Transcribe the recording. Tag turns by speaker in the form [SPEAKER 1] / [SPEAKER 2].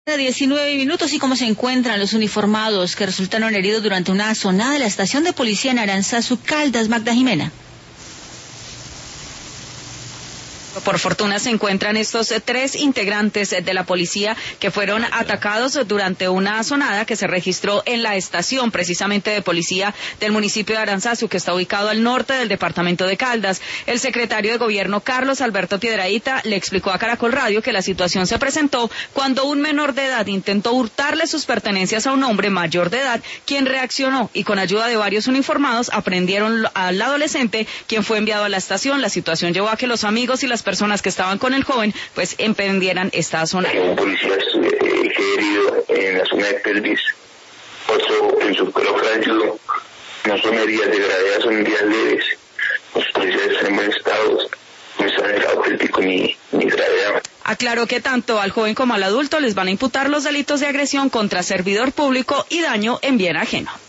[SPEAKER 1] 19 minutos. ¿Y cómo se encuentran los uniformados que resultaron heridos durante una asonada de la estación de policía en Aranzazu, Caldas, Magda Jimena?
[SPEAKER 2] Por fortuna se encuentran estos 3 integrantes de la policía que fueron atacados durante una asonada que se registró en la estación precisamente de policía del municipio de Aranzazu, que está ubicado al norte del departamento de Caldas. El secretario de Gobierno, Carlos Alberto Piedrahita, le explicó a Caracol Radio que la situación se presentó cuando un menor de edad intentó hurtarle sus pertenencias a un hombre mayor de edad, quien reaccionó y con ayuda de varios uniformados aprendieron al adolescente, quien fue enviado a la estación. La situación llevó a que los amigos y las personas que estaban con el joven pues emprendieran esta zona.
[SPEAKER 3] Un policía quedó herido en la zona de pelvis, otro en su cuero frágil. No son heridas de gravedad, son heridas leves. Los policías están en buen estado, no están en grado crítico ni gravedad.
[SPEAKER 2] Aclaró que tanto al joven como al adulto les van a imputar los delitos de agresión contra servidor público y daño en bien ajeno.